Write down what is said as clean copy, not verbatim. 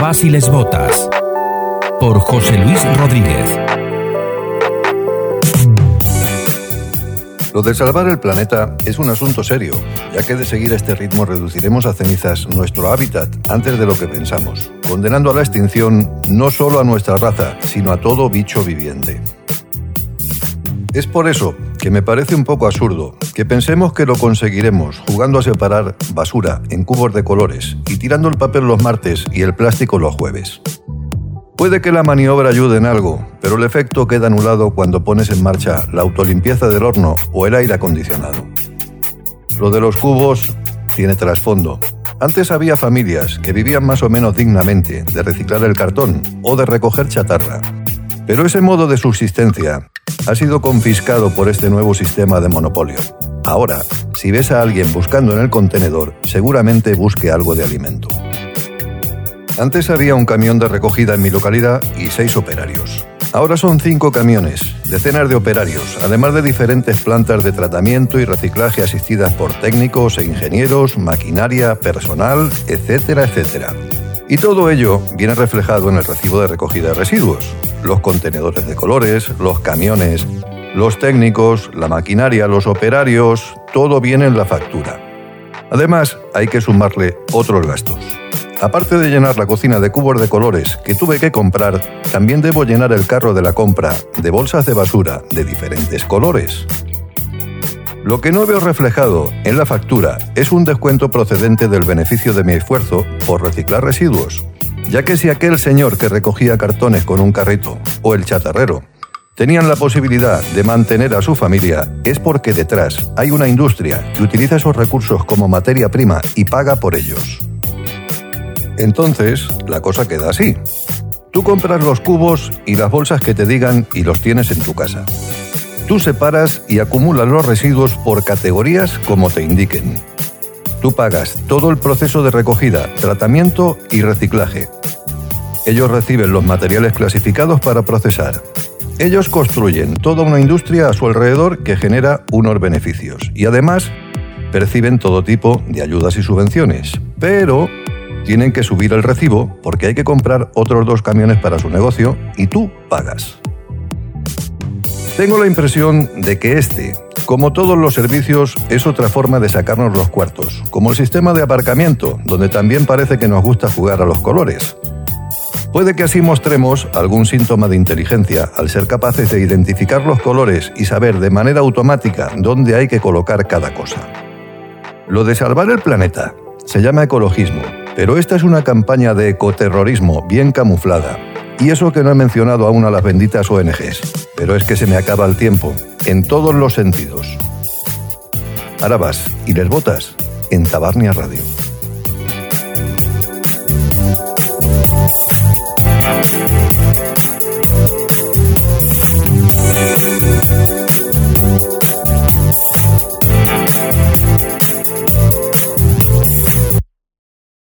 Vas y les botas, por José Luis Rodríguez. Lo de salvar el planeta es un asunto serio, ya que de seguir este ritmo reduciremos a cenizas nuestro hábitat antes de lo que pensamos, condenando a la extinción no solo a nuestra raza, sino a todo bicho viviente. Es por eso que me parece un poco absurdo que pensemos que lo conseguiremos jugando a separar basura en cubos de colores y tirando el papel los martes y el plástico los jueves. Puede que la maniobra ayude en algo, pero el efecto queda anulado cuando pones en marcha la autolimpieza del horno o el aire acondicionado. Lo de los cubos tiene trasfondo. Antes había familias que vivían más o menos dignamente de reciclar el cartón o de recoger chatarra. Pero ese modo de subsistencia ha sido confiscado por este nuevo sistema de monopolio. Ahora, si ves a alguien buscando en el contenedor, seguramente busque algo de alimento. Antes había un camión de recogida en mi localidad y 6 operarios. Ahora son 5 camiones, decenas de operarios, además de diferentes plantas de tratamiento y reciclaje asistidas por técnicos e ingenieros, maquinaria, personal, etcétera, etcétera. Y todo ello viene reflejado en el recibo de recogida de residuos. Los contenedores de colores, los camiones, los técnicos, la maquinaria, los operarios, todo viene en la factura. Además, hay que sumarle otros gastos. Aparte de llenar la cocina de cubos de colores que tuve que comprar, también debo llenar el carro de la compra de bolsas de basura de diferentes colores. Lo que no veo reflejado en la factura es un descuento procedente del beneficio de mi esfuerzo por reciclar residuos, ya que si aquel señor que recogía cartones con un carrito o el chatarrero tenían la posibilidad de mantener a su familia, es porque detrás hay una industria que utiliza esos recursos como materia prima y paga por ellos. Entonces, la cosa queda así. Tú compras los cubos y las bolsas que te digan y los tienes en tu casa. Tú separas y acumulas los residuos por categorías como te indiquen. Tú pagas todo el proceso de recogida, tratamiento y reciclaje. Ellos reciben los materiales clasificados para procesar. Ellos construyen toda una industria a su alrededor que genera unos beneficios y además perciben todo tipo de ayudas y subvenciones. Pero tienen que subir el recibo porque hay que comprar otros 2 camiones para su negocio y tú pagas. Tengo la impresión de que como todos los servicios, es otra forma de sacarnos los cuartos, como el sistema de aparcamiento, donde también parece que nos gusta jugar a los colores. Puede que así mostremos algún síntoma de inteligencia al ser capaces de identificar los colores y saber de manera automática dónde hay que colocar cada cosa. Lo de salvar el planeta se llama ecologismo, pero esta es una campaña de ecoterrorismo bien camuflada. Y eso que no he mencionado aún a las benditas ONGs, pero es que se me acaba el tiempo, en todos los sentidos. Ahora vas y les botas en Tabarnia Radio.